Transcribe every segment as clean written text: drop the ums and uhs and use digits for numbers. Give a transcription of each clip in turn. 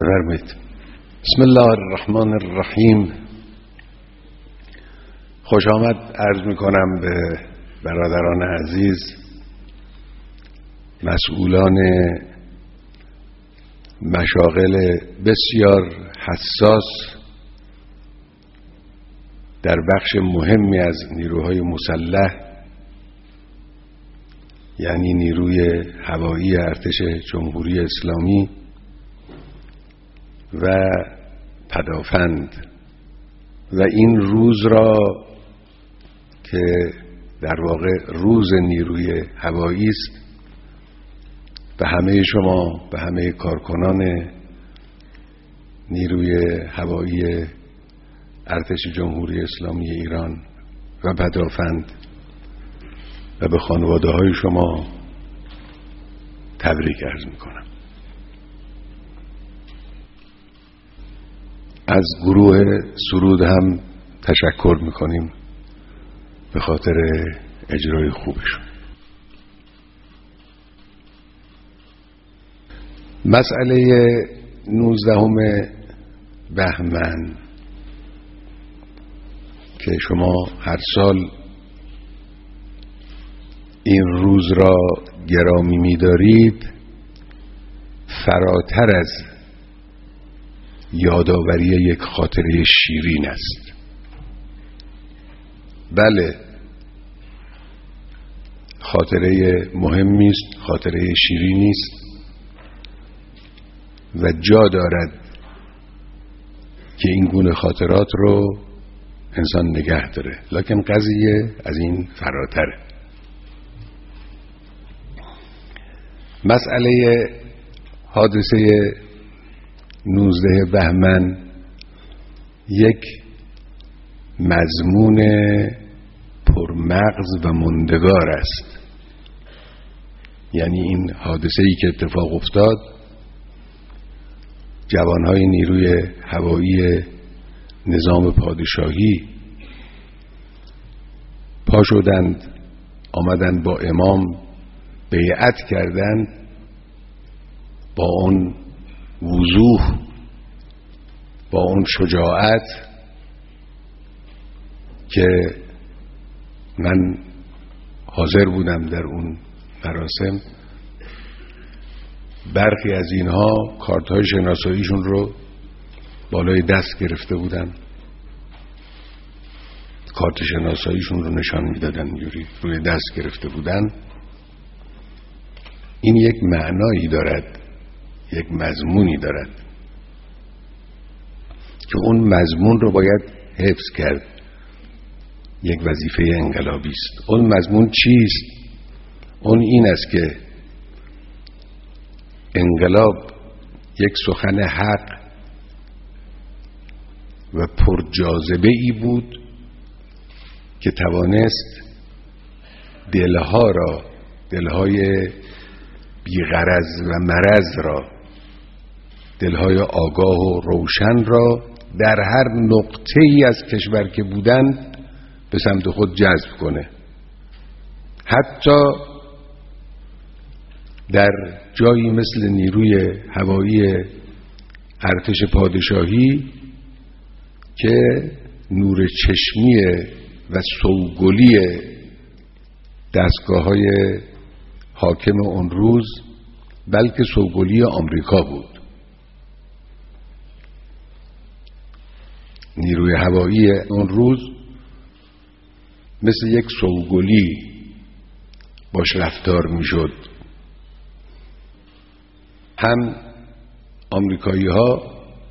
بفرمایید. بسم الله الرحمن الرحیم. خوش آمد عرض میکنم به برادران عزیز، مسئولان مشاغل بسیار حساس در بخش مهمی از نیروهای مسلح، یعنی نیروی هوایی ارتش جمهوری اسلامی و پدافند، و این روز را که در واقع روز نیروی هوایی است، به همه شما، به همه کارکنان نیروی هوایی ارتش جمهوری اسلامی ایران و پدافند و به خانواده های شما تبریک عرض میکنم. از گروه سرود هم تشکر میکنیم به خاطر اجرای خوبشون. مسئله 19 بهمن که شما هر سال این روز را گرامی می‌دارید، فراتر از یادآوری یک خاطره شیرین است. بله، خاطره مهمی است، خاطره شیرینی است و جا دارد که این گونه خاطرات رو انسان نگه داره، لکن قضیه از این فراتره. مسئله حادثه 19 بهمن یک مضمون پرمغز و ماندگار است. یعنی این حادثه‌ای که اتفاق افتاد، جوانهای نیروی هوایی نظام پادشاهی پا شدند، آمدند با امام بیعت کردند، با اون وضوح، با اون شجاعت که من حاضر بودم در اون مراسم. برخی از اینها کارت‌های شناساییشون رو بالای دست گرفته بودن، کارت شناساییشون رو نشان میدادن، روی دست گرفته بودن. این یک معنایی دارد، یک مضمونی دارد که اون مضمون رو باید حفظ کرد. یک وظیفه انقلابی است. اون مضمون چیست؟ اون این است که انقلاب یک سخن حق و پرجاذبه ای بود که توانست دلها را، دلهای بیغرض و مرض را، دلهای آگاه و روشن را در هر نقطه ای از کشور که بودند به سمت خود جذب کنه. حتی در جایی مثل نیروی هوایی ارتش پادشاهی که نور چشمی و سوگلی دستگاه‌های حاکم اون روز بلکه سوگلی آمریکا بود. نیروی هوایی اون روز مثل یک سوگلی باش رفتار میشد. هم آمریکایی ها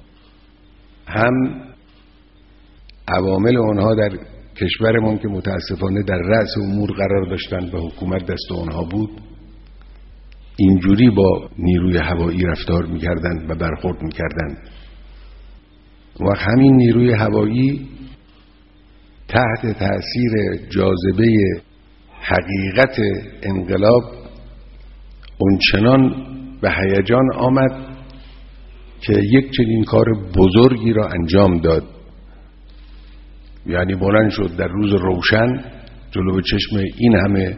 هم عوامل اونها در کشورمون که متاسفانه در رأس امور قرار داشتند و حکومت دست اونها بود، اینجوری با نیروی هوایی رفتار میکردند و برخورد میکردند. و همین نیروی هوایی تحت تأثیر جاذبه حقیقت انقلاب اونچنان به هیجان آمد که یک چنین کار بزرگی را انجام داد. یعنی بلند شد در روز روشن جلو چشم این همه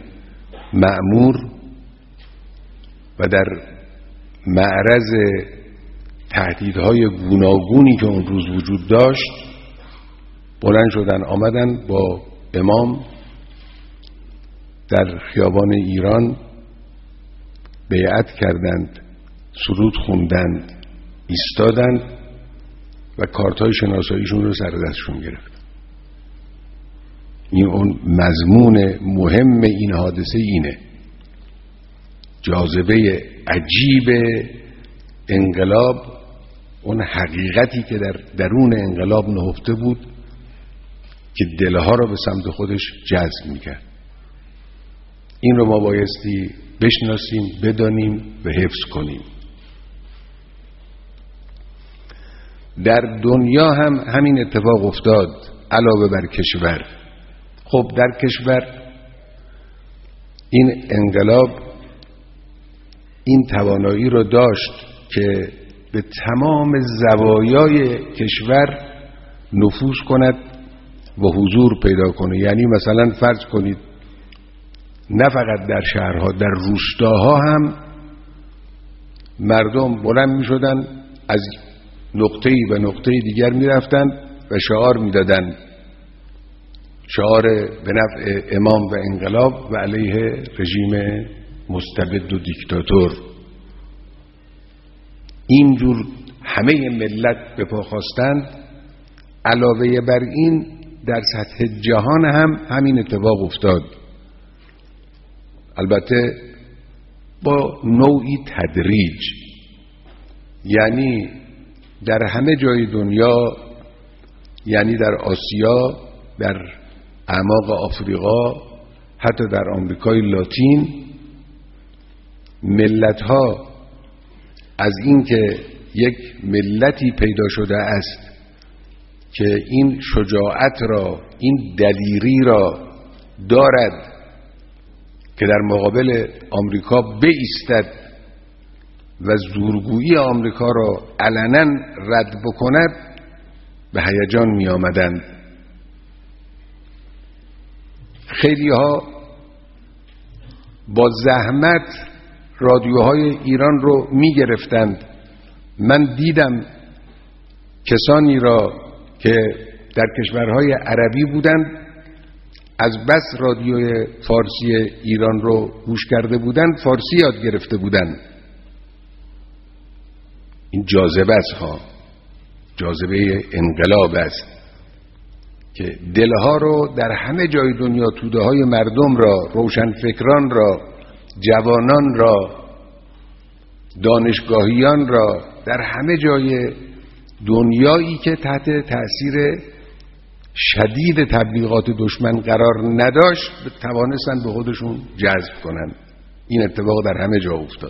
مأمور و در معرض تهدیدهای گوناگونی که اون روز وجود داشت بلند شدن آمدن با امام در خیابان ایران بیعت کردند، سرود خوندند، ایستادند و کارت‌های شناساییشون رو سر دستشون گرفت. این اون مضمون مهم این حادثه اینه. جاذبه عجیب انقلاب، اون حقیقتی که در درون انقلاب نهفته بود که دلها را به سمت خودش جذب میکرد. این رو ما بایستی بشناسیم، بدانیم و حفظ کنیم. در دنیا هم همین اتفاق افتاد علاوه بر کشور. خب در کشور این انقلاب این توانایی رو داشت که به تمام زوایای کشور نفوذ کند و حضور پیدا کنه. یعنی مثلا فرض کنید نه فقط در شهرها، در روستاها هم مردم بلند می شدن، از نقطه‌ای به نقطه دیگر می رفتن و شعار می دادن، شعار به نفع امام و انقلاب و علیه رژیم مستبد و دیکتاتور. اینجور همه ملت به پا خواستند. علاوه بر این در سطح جهان هم همین اتفاق افتاد، البته با نوعی تدریج. یعنی در همه جای دنیا، یعنی در آسیا، در اعماق آفریقا، حتی در آمریکای لاتین، ملت‌ها از اینکه یک ملتی پیدا شده است که این شجاعت را، این دلیری را دارد که در مقابل آمریکا بایستد و زورگویی آمریکا را علنا رد بکند، به هیجان می آمدند. خیلی ها با زحمت رادیوهای ایران رو می گرفتند. من دیدم کسانی را که در کشورهای عربی بودند، از بس رادیوی فارسی ایران رو گوش کرده بودند، فارسی یاد گرفته بودند. این جاذبه است ها، جاذبه انقلاب است که دلها رو در همه جای دنیا، توده های مردم را، روشنفکران را، جوانان را، دانشگاهیان را، در همه جای دنیایی که تحت تأثیر شدید تبلیغات دشمن قرار نداشت توانستن به خودشون جذب کنن. این اتفاق در همه جا افتاد.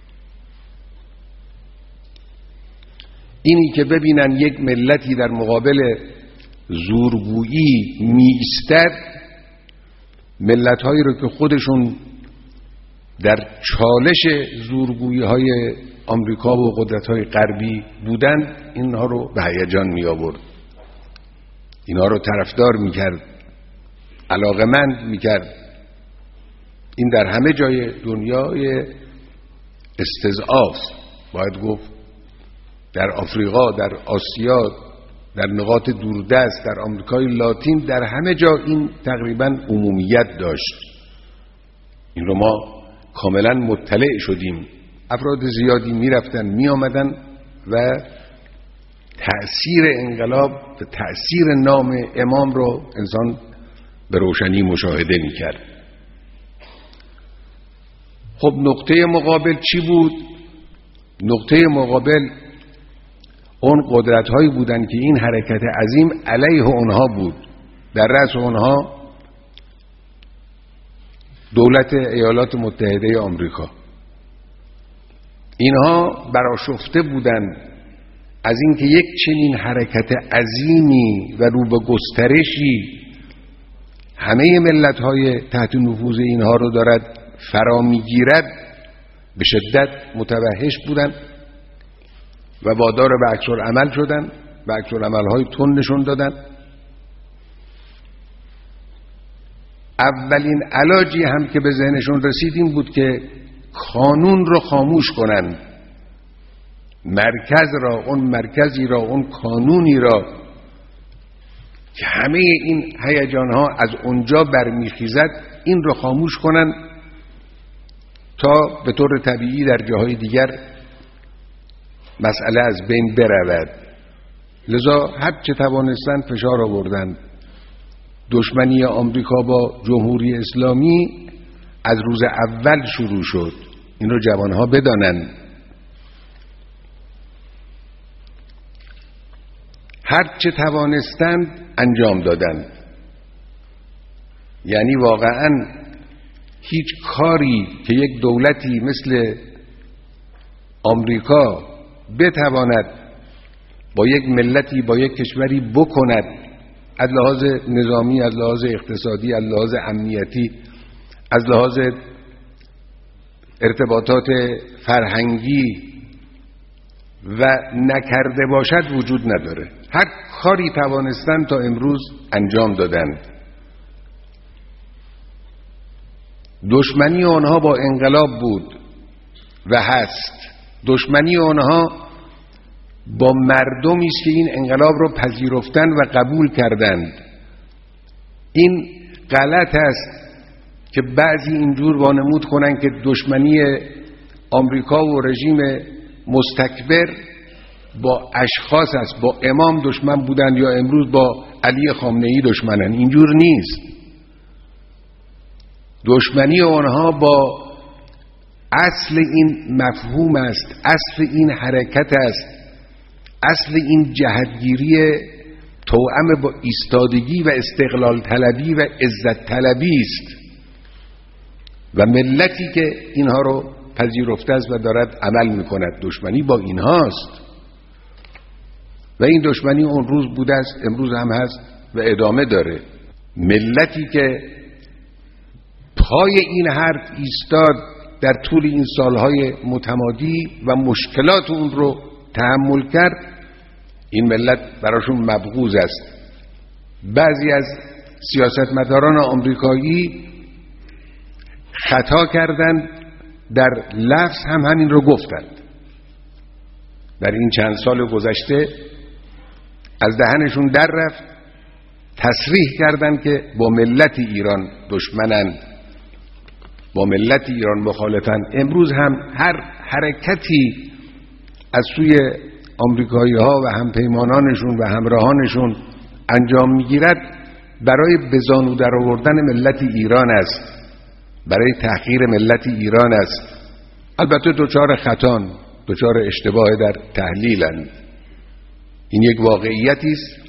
اینی که ببینن یک ملتی در مقابل زورگویی می ایستد، ملت‌هایی رو که خودشون در چالش زورگویی های آمریکا و قدرت‌های غربی بودند، اینها رو به هیجان می آورد، اینها رو طرفدار می کرد، علاقمند می کرد. این در همه جای دنیای استضعاف، باید گفت در آفریقا، در آسیا، در نقاط دوردست، در آمریکای لاتین، در همه جا این تقریبا عمومیت داشت. این رو ما کاملا مطلع شدیم. افراد زیادی می رفتن می آمدن و تأثیر انقلاب و تأثیر نام امام رو انسان به روشنی مشاهده می کرد. خب نقطه مقابل چی بود؟ نقطه مقابل اون قدرت هایی بودن که این حرکت عظیم علیه اونها بود. در رأس اونها دولت ایالات متحده آمریکا. اینها برآشفته بودند از اینکه یک چنین حرکت عظیمی و رو به گسترشی همه ملت‌های تحت نفوذ اینها رو دارد فرا میگیرد، به شدت متوحش بودند و وادار به عکس‌العمل شدند و عکس‌العمل‌های تند نشون دادند. اولین علاجی هم که به ذهنشون رسید این بود که قانون رو خاموش کنن. مرکز را، اون مرکزی را، اون کانونی را که همه این هیجان‌ها از اونجا برمیخیزد، این رو خاموش کنن تا به طور طبیعی در جاهای دیگر مسئله از بین برود. لذا هر چه توانستند فشار آوردند. دشمنی آمریکا با جمهوری اسلامی از روز اول شروع شد. این رو جوانها بدانند. هر چه توانستند انجام دادند. یعنی واقعاً هیچ کاری که یک دولتی مثل آمریکا بتواند با یک ملتی، با یک کشوری بکند، از لحاظ نظامی، از لحاظ اقتصادی، از لحاظ امنیتی، از لحاظ ارتباطات فرهنگی و نکرده باشد وجود نداره. هر کاری توانستند تا امروز انجام دادند. دشمنی آنها با انقلاب بود و هست. دشمنی آنها با مردمی است که این انقلاب را پذیرفتن و قبول کردند. این غلط است که بعضی اینجور وانمود کنن که دشمنی آمریکا و رژیم مستکبر با اشخاص است، با امام دشمن بودند یا امروز با علی خامنه‌ای دشمنن. اینجور نیست. دشمنی آنها با اصل این مفهوم است، اصل این حرکت است، اصل این جهتگیری توأم با ایستادگی و استقلال طلبی و عزت طلبی است و ملتی که اینها رو پذیرفته است و دارد عمل میکند. دشمنی با اینهاست و این دشمنی اون روز بوده است، امروز هم هست و ادامه داره. ملتی که پای این حرف ایستاد در طول این سالهای متمادی و مشکلات اون رو تحمل کرد، این ملت براشون مبغوض است. بعضی از سیاستمداران آمریکایی خطا کردند، در لفظ هم همین رو گفتند. در این چند سال گذشته از دهنشون در رفت، تصریح کردند که با ملت ایران دشمنند، با ملت ایران مخالفند. امروز هم هر حرکتی از سوی آمریکایی ها و همپیمانانشون و همراهانشون انجام میگیرد برای به زانو در آوردن ملت ایران است، برای تحقیر ملت ایران است. البته دچار خطان، دچار اشتباه در تحلیلند. این یک واقعیتی است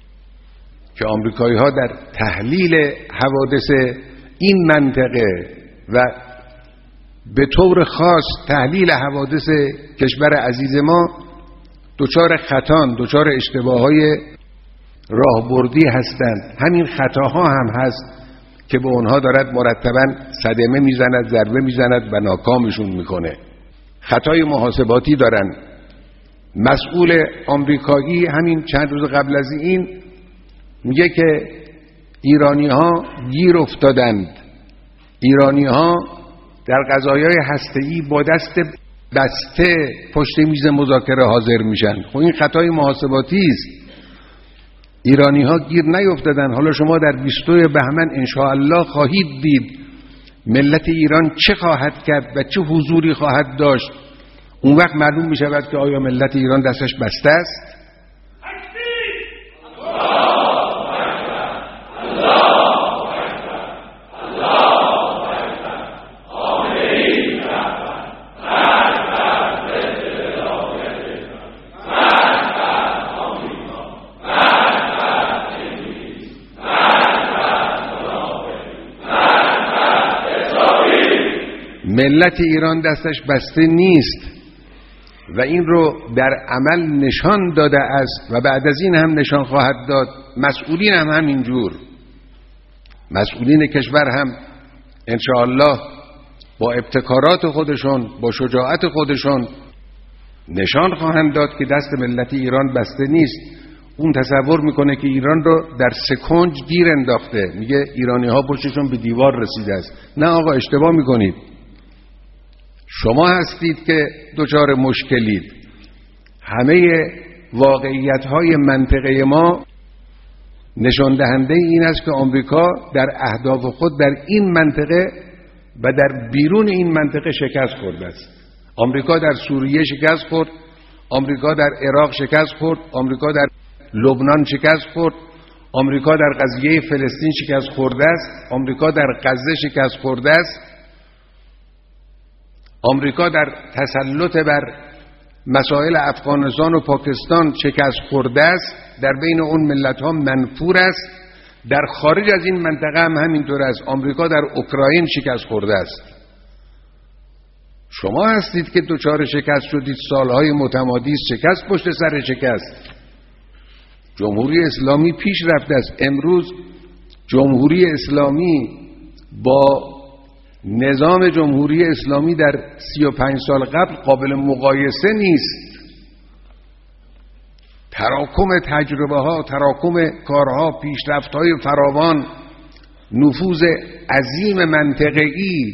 که آمریکایی ها در تحلیل حوادث این منطقه و به طور خاص تحلیل حوادث کشور عزیز ما دچار خطان، دچار اشتباههای راهبردی هستند. همین خطاها هم هست که به اونها دارد مرتباً صدمه میزند، ضربه میزند و ناکامشون میکنه. خطای محاسباتی دارن. مسئول آمریکایی همین چند روز قبل از این میگه که ایرانی ها گیر افتادند، ایرانی ها در قضایای هسته‌ای با دست بسته پشت میز مذاکره حاضر میشن. خب این خطای محاسباتی است. ایرانی ها گیر نیفتادن. حالا شما در 22 بهمن انشاءالله خواهید دید ملت ایران چه خواهد کرد و چه حضوری خواهد داشت. اون وقت معلوم می شود که آیا ملت ایران دستش بسته است. ملت ایران دستش بسته نیست و این رو در عمل نشان داده است و بعد از این هم نشان خواهد داد. مسئولین هم همینجور، مسئولین کشور هم انشاءالله با ابتکارات خودشون، با شجاعت خودشون نشان خواهند داد که دست ملت ایران بسته نیست. اون تصور میکنه که ایران رو در سکنج گیر انداخته، میگه ایرانی ها پشتشون به دیوار رسیده است. نه آقا، اشتباه میکنید. شما هستید که دچار مشکلید. همه واقعیت‌های منطقه ما نشان دهنده این است که آمریکا در اهداف خود در این منطقه و در بیرون این منطقه شکست خورده است. آمریکا در سوریه شکست خورد، آمریکا در عراق شکست خورد، آمریکا در لبنان شکست خورد، آمریکا در قضیه فلسطین شکست خورده است، آمریکا در غزه شکست خورده است، آمریکا در تسلط بر مسائل افغانستان و پاکستان شکست خورده است، در بین اون ملت‌ها منفور است. در خارج از این منطقه هم همینطور است. آمریکا در اوکراین شکست خورده است. شما هستید که دچار شکست شدید، سالهای متمادی شکست پشت سر شکست. جمهوری اسلامی پیش رفته است. امروز جمهوری اسلامی با نظام جمهوری اسلامی در 35 سال قبل قابل مقایسه نیست. تراکم تجربه ها، تراکم کارها، پیشرفت های فراوان، نفوذ عظیم منطقه‌ای،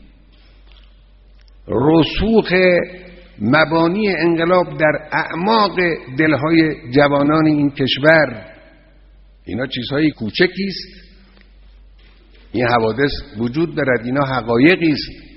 رسوخ مبانی انقلاب در اعماق دلهای جوانان این کشور، اینا چیزهای کوچکی است. این حوادث وجود دارد، اینا حقایقی است.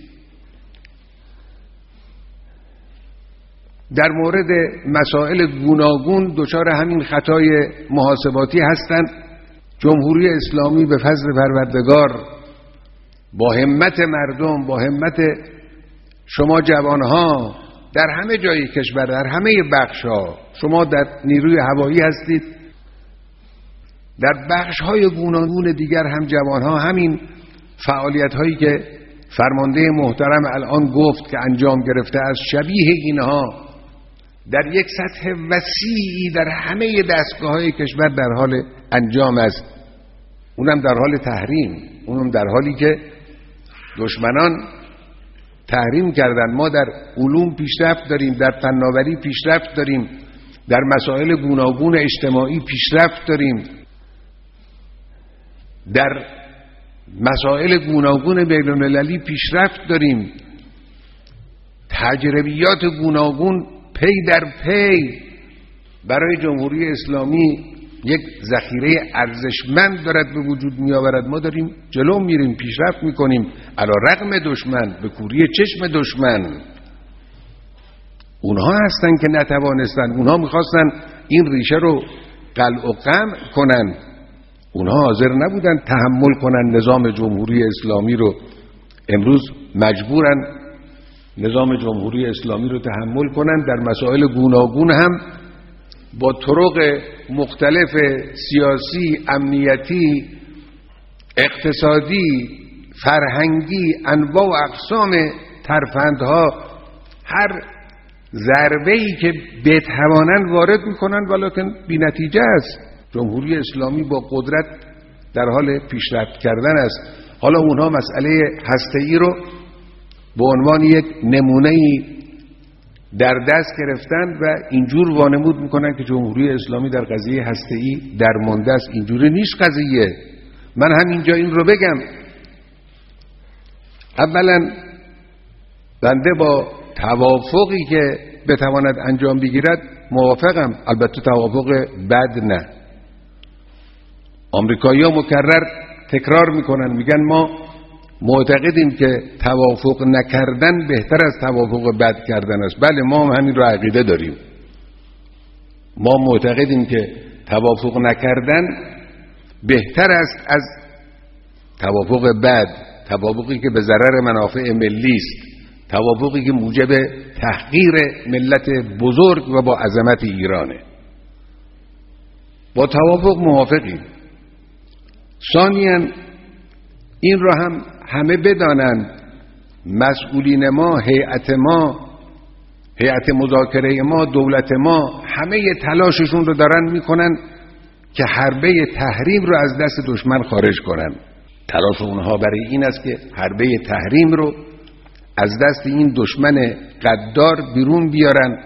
در مورد مسائل گوناگون دچار همین خطای محاسباتی هستند. جمهوری اسلامی به فضل پروردگار با همت مردم، با همت شما جوانها در همه جای کشور، در همه بخش‌ها، شما در نیروی هوایی هستید، در بخش‌های گوناگون دیگر هم جوانها همین فعالیت‌هایی که فرمانده محترم الان گفت که انجام گرفته است، شبیه اینها در یک سطح وسیعی در همه دستگاه‌های کشور در حال انجام است. اونم در حال تحریم، اونم در حالی که دشمنان تحریم کردن. ما در علوم پیشرفت داریم، در فناوری پیشرفت داریم، در مسائل گوناگون اجتماعی پیشرفت داریم، در مسائل گوناگون بین‌المللی پیشرفت داریم. تجربیات گوناگون پی در پی برای جمهوری اسلامی یک ذخیره ارزشمند دارد به وجود می آورد. ما داریم جلو میریم، پیشرفت میکنیم علی رغم دشمن، به کوری چشم دشمن. اونها هستن که نتوانستن، اونها میخواستن این ریشه رو قلع و قمع کنن، اونها حاضر نبودن تحمل کنن نظام جمهوری اسلامی رو. امروز مجبورن نظام جمهوری اسلامی رو تحمل کنن. در مسائل گوناگون هم با طرق مختلف سیاسی، امنیتی، اقتصادی، فرهنگی، انواع و اقسام ترفندها هر ضربه‌ای که بتوانند وارد میکنن، ولکن بی نتیجه است. جمهوری اسلامی با قدرت در حال پیشرفت کردن است. حالا اونها مسئله هسته‌ای رو به عنوان یک نمونه‌ای در دست گرفتن و اینجور وانمود میکنن که جمهوری اسلامی در قضیه هسته‌ای درمانده است. اینجوری نیست قضیه. من هم اینجا این رو بگم. اولا بنده با توافقی که بتواند انجام بگیرد موافقم، البته توافق بد نه. آمریکایی‌ها مکرر تکرار میکنن، میگن ما معتقدیم که توافق نکردن بهتر از توافق بد کردن است. بله، ما هم همین رو عقیده داریم. ما معتقدیم که توافق نکردن بهتر است از توافق بد، توافقی که به ضرر منافع ملی است، توافقی که موجب تحقیر ملت بزرگ و با عظمت ایرانه. با توافق موافقیم. ثانیاً این را هم همه بدانند، مسئولین ما، هیئت مذاکره ما، دولت ما، همه تلاششون رو دارن میکنن که حربه تحریم رو از دست دشمن خارج کنن. تلاش اونها برای این است که حربه تحریم رو از دست این دشمن غدار بیرون بیارن.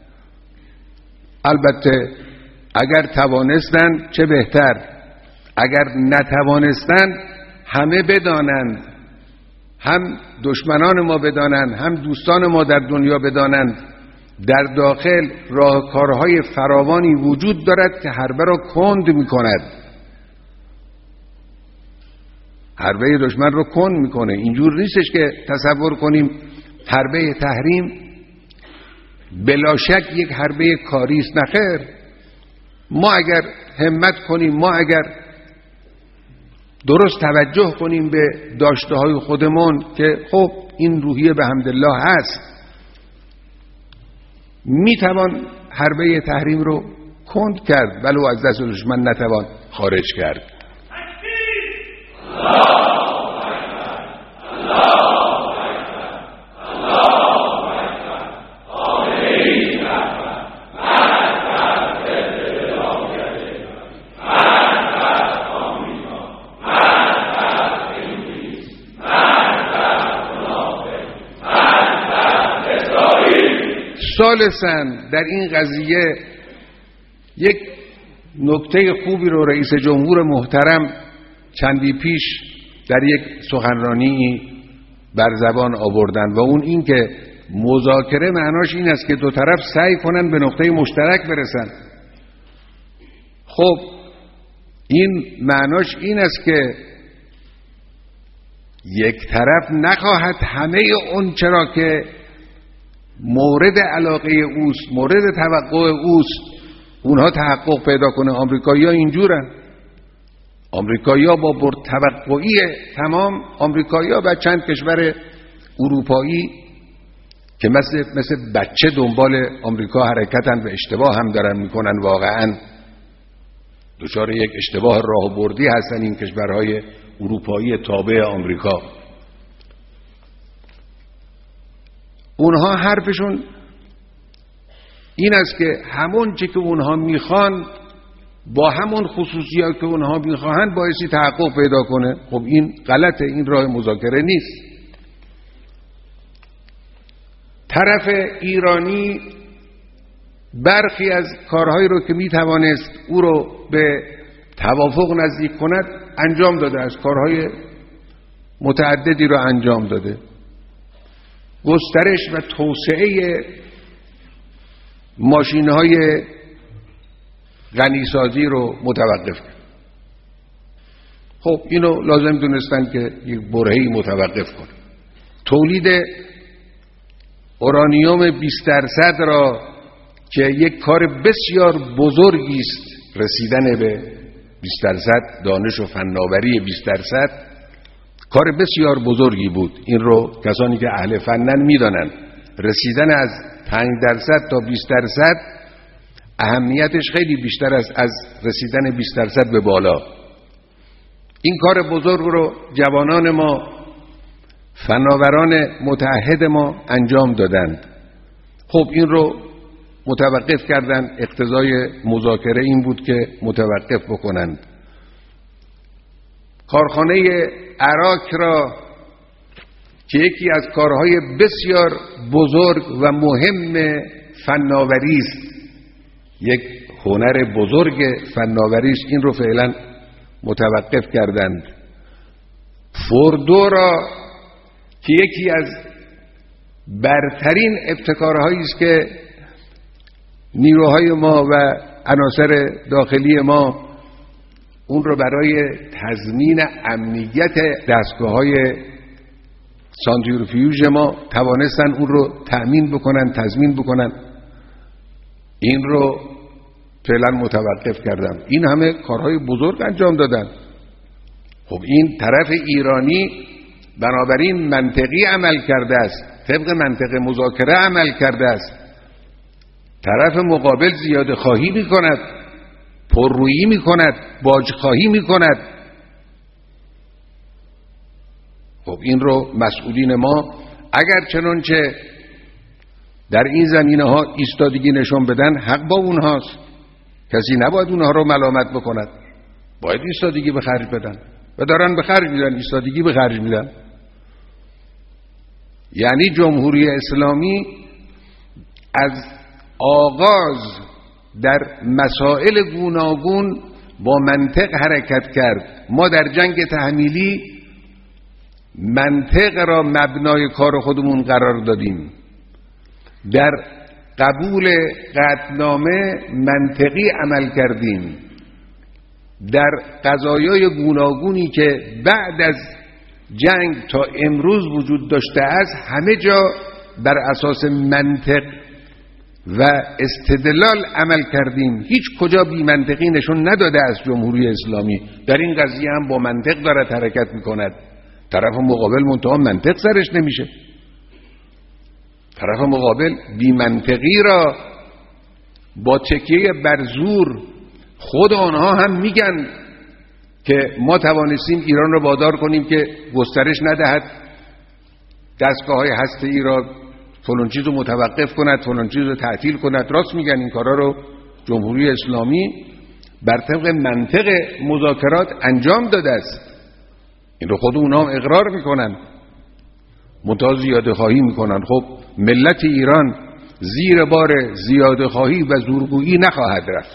البته اگر توانستن چه بهتر، اگر نتوانستن همه بدانند، هم دشمنان ما بدانند، هم دوستان ما در دنیا بدانند در داخل راهکارهای فراوانی وجود دارد که حربه را کند می‌کند، حربه دشمن رو کند می‌کنه. اینجور نیستش که تصور کنیم حربه تحریم بلا شک یک حربه کاری است. نخیر، ما اگر همت کنیم، ما اگر درست توجه کنیم به داشته‌های خودمون که خب این روحیه به حمدالله هست، میتوان حربه تحریم رو کند کرد، ولو از دست دشمن نتوان خارج کرد. ثالثاً در این قضیه یک نکته خوبی رو رئیس جمهور محترم چندی پیش در یک سخنرانی بر زبان آوردن و اون این که مذاکره معناش این است که دو طرف سعی کنن به نقطه مشترک برسن. خب این معناش این است که یک طرف نخواهد همه اون چرا که مورد علاقه اوست، مورد توقع اوست، اونها تحقق پیدا کنه. آمریکایی‌ها اینجورن، آمریکایی‌ها با پرتوقعی تمام، آمریکایی‌ها و چند کشور اروپایی که مثل بچه دنبال آمریکا حرکتن و اشتباه هم دارن میکنن، واقعا دچار یک اشتباه راهبردی هستن این کشورهای اروپایی تابع آمریکا. اونها حرفشون این است که همون چی که اونها میخوان با همون خصوصیات که اونها میخواهند بایستی تحقق پیدا کنه. خب این غلطه، این راه مذاکره نیست. طرف ایرانی برخی از کارهایی رو که میتوانست او رو به توافق نزدیک کند انجام داده، از کارهای متعددی رو انجام داده. گسترش و توسعه ماشین‌های غنیسازی رو متوقف کرد. خب اینو لازم دونستن که یک برهه‌ای متوقف کنه. تولید اورانیوم 20% را که یک کار بسیار بزرگی است، رسیدن به 20% دانش و فناوری 20% کار بسیار بزرگی بود. این رو کسانی که اهل فنن میدانند. رسیدن از 5% تا 20% اهمیتش خیلی بیشتر است از رسیدن 20% به بالا. این کار بزرگ رو جوانان ما، فناوران متعهد ما انجام دادند. خب این رو متوقف کردند. اقتضای مذاکره این بود که متوقف بکنند. کارخانه عراق را که یکی از کارهای بسیار بزرگ و مهم فناوری است، یک هنر بزرگ فناوری است، این رو فعلا متوقف کردند. فوردو را که یکی از برترین ابتکارهایی است که نیروهای ما و عناصر داخلی ما اون رو برای تضمین امنیت دستگاه‌های سانتریفیوژ ما توانستن اون رو تأمین بکنن، تضمین بکنن، این رو فعلا متوقف کردم. این همه کارهای بزرگ انجام دادن. خب این طرف ایرانی بنابراین منطقی عمل کرده است، طبق منطق مذاکره عمل کرده است. طرف مقابل زیاده خواهی می کند، پررویی می کند، باج خواهی می کند. خب این رو مسئولین ما اگر چنانچه در این زمینه ها ایستادگی نشون بدن، حق با اونهاست. کسی نباید اونها رو ملامت بکند، باید ایستادگی به خرج بدن و دارن به خرج میدن، ایستادگی به خرج میدن. یعنی جمهوری اسلامی از آغاز در مسائل گوناگون با منطق حرکت کرد. ما در جنگ تحمیلی منطق را مبنای کار خودمون قرار دادیم. در قبول قطعنامه منطقی عمل کردیم در قضایای گوناگونی که بعد از جنگ تا امروز وجود داشته است همه جا بر اساس منطق و استدلال عمل کردیم. هیچ کجا بی منطقی نشون نداده است جمهوری اسلامی. در این قضیه هم با منطق دارد حرکت میکند. طرف مقابل منتها منطق سرش نمیشه. طرف مقابل بی منطقی را با تکیه بر زور، خود آنها هم میگن که ما توانستیم ایران را وادار کنیم که گسترش ندهد، دستگاه‌های هسته‌ای را فلان چیز رو متوقف کند، فلان چیز رو تعطیل کند. راست میگن این کارا رو جمهوری اسلامی بر طبق منطق مذاکرات انجام داده است. این رو خود اونها هم اقرار میکنن، منتها زیاده خواهی میکنن. خب ملت ایران زیر بار زیاده خواهی و زورگویی نخواهد رفت.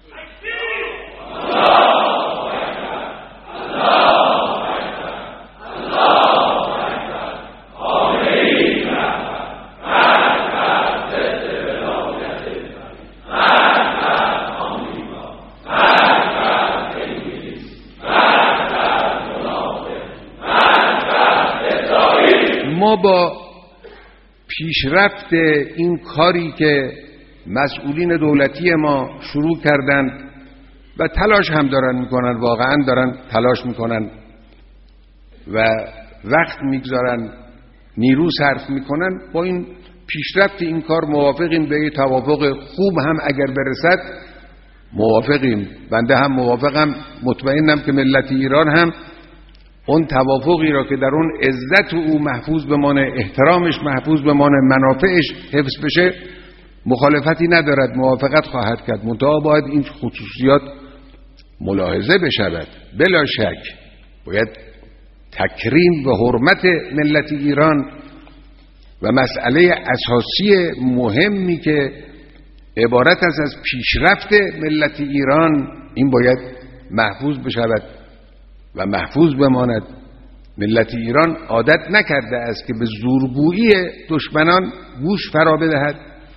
ما با پیشرفت این کاری که مسئولین دولتی ما شروع کردند و تلاش هم دارن میکنن، واقعا دارن تلاش میکنن و وقت میگذارن، نیرو صرف میکنن، با این پیشرفت این کار موافقیم. به توافق خوب هم اگر برسد موافقیم. بنده هم موافقم، مطمئنم که ملت ایران هم اون توافقی را که در اون عزت او محفوظ بمانه، احترامش محفوظ بمانه، منافعش حفظ بشه، مخالفتی ندارد، موافقت خواهد کرد. منتها باید این خصوصیات ملاحظه بشود. بلا شک باید تکریم و حرمت ملت ایران و مسئله اساسی مهمی که عبارت است از پیشرفت ملت ایران، این باید محفوظ بشود و محفوظ بماند. ملت ایران عادت نکرده است که به زورگویی دشمنان گوش فرا بدهد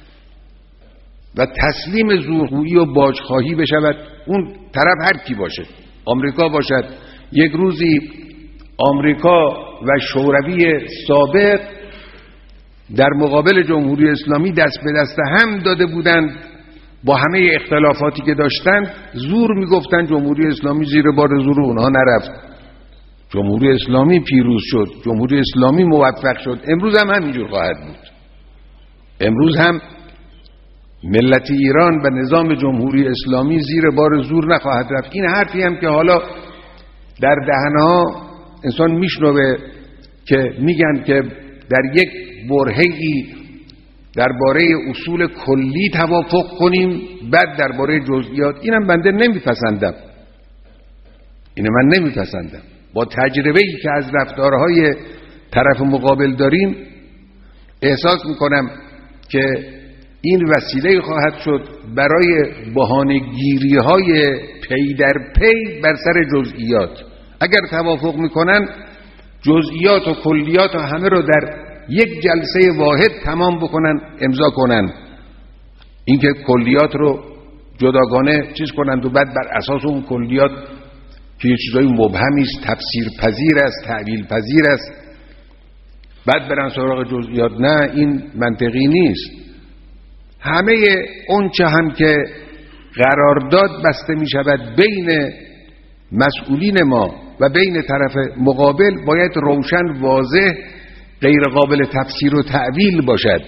و تسلیم زورگویی و باجخواهی بشود. اون طرف هر کی باشد، آمریکا باشد. یک روزی آمریکا و شوروی سابق در مقابل جمهوری اسلامی دست به دست هم داده بودند، با همه اختلافاتی که داشتند زور میگفتند. جمهوری اسلامی زیر بار زور اونها نرفت، جمهوری اسلامی پیروز شد، جمهوری اسلامی موفق شد. امروز هم همینجور خواهد بود. امروز هم ملت ایران و نظام جمهوری اسلامی زیر بار زور نخواهد رفت. این حرفی هم که حالا در دهنها انسان میشنوه که میگن که در یک برهه‌ای درباره اصول کلی توافق کنیم، بعد درباره جزئیات. اینم بنده نمیپسندم، اینو من نمیپسندم. با تجربه‌ای که از رفتارهای طرف مقابل داریم احساس میکنم که این وسیله خواهد شد برای بهانه‌گیری‌های پی در پی بر سر جزئیات. اگر توافق میکنن جزئیات و کلیات و همه رو در یک جلسه واحد تمام بکنن، امضا کنن. اینکه کلیات رو جداگانه چیز کنند و بعد بر اساس اون کلیات که یه چیزای مبهمی است، تفسیر پذیر است، تعبیل پذیر است، بعد برن سراغ جزئیات، نه، این منطقی نیست. همه اون چه هم که قرارداد بسته می شود بین مسئولین ما و بین طرف مقابل باید روشن، واضح، غیر قابل تفسیر و تعویل باشد.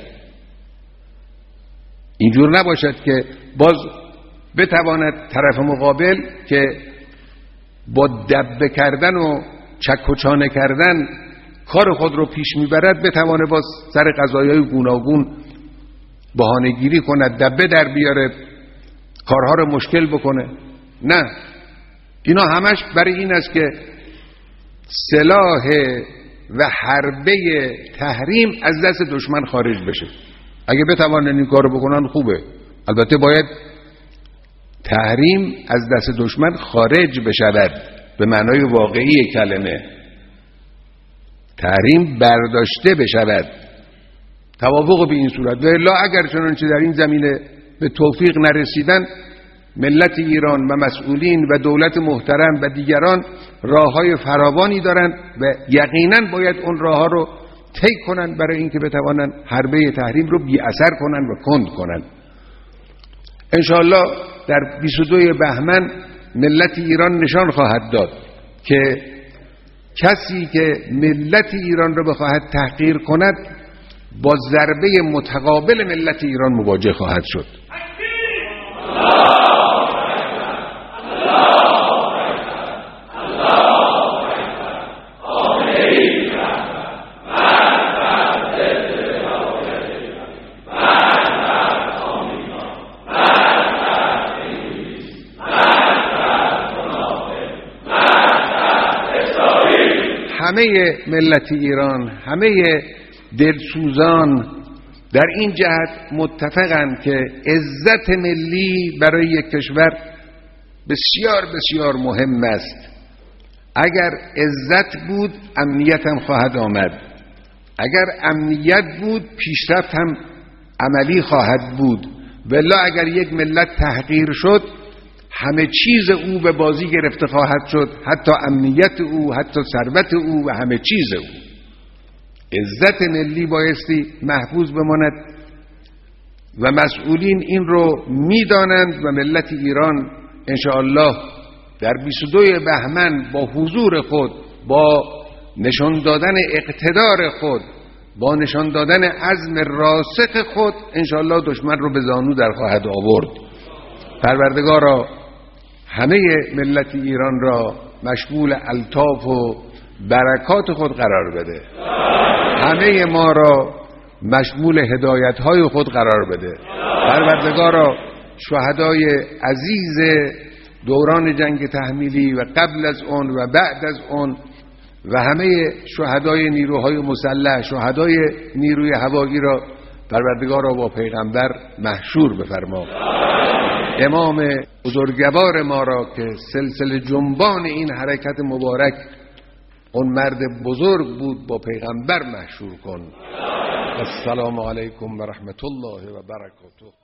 اینجور نباشد که باز بتواند طرف مقابل که با دبه کردن و چک و چانه کردن کار خود رو پیش میبرد، بتواند باز سر قضایای گوناگون بهانه‌گیری کند، دبه در بیاره، کارها رو مشکل بکنه. نه، اینا همش برای این است که سلاح و حربه تحریم از دست دشمن خارج بشه. اگه بتوانن این کارو بکنن خوبه. البته باید تحریم از دست دشمن خارج بشود به معنای واقعی کلمه. تحریم برداشته بشود. توافق به این صورت. و الا اگر چنانچه در این زمینه به توفیق نرسیدن، ملت ایران و مسئولین و دولت محترم و دیگران راههای فراوانی دارند و یقینا باید اون راهها رو طی کنند برای اینکه بتوانند حربه تحریم رو بی اثر کنند و کند کنند. انشاءالله در 22 بهمن ملت ایران نشان خواهد داد که کسی که ملت ایران رو بخواهد تحقیر کند با ضربه متقابل ملت ایران مواجه خواهد شد. همه ملت ایران، همه دلسوزان در این جهت متفقند که عزت ملی برای یک کشور بسیار بسیار مهم است. اگر عزت بود امنیت هم خواهد آمد، اگر امنیت بود پیشرفت هم عملی خواهد بود. ولی اگر یک ملت تحقیر شد همه چیز او به بازی گرفته خواهد شد، حتی امنیت او، حتی ثروت او و همه چیز او. عزت ملی بایستی محفوظ بماند و مسئولین این رو میدانند و ملت ایران انشاءالله در 22 بهمن با حضور خود، با نشان دادن اقتدار خود، با نشان دادن عزم راسخ خود انشاءالله دشمن رو به زانو در خواهد آورد. پروردگارا همه ملت ایران را مشمول الطاف و برکات خود قرار بده، همه ما را مشمول هدایت‌های خود قرار بده. پروردگارا شهدای عزیز دوران جنگ تحمیلی و قبل از اون و بعد از اون و همه شهدای نیروهای مسلح، شهدای نیروی هوایی را پروردگارا با پیغمبر محشور بفرما. امام بزرگوار ما را که سلسله جنبان این حرکت مبارک اون مرد بزرگ بود با پیغمبر محشور کن. السلام علیکم و رحمت الله و برکاته.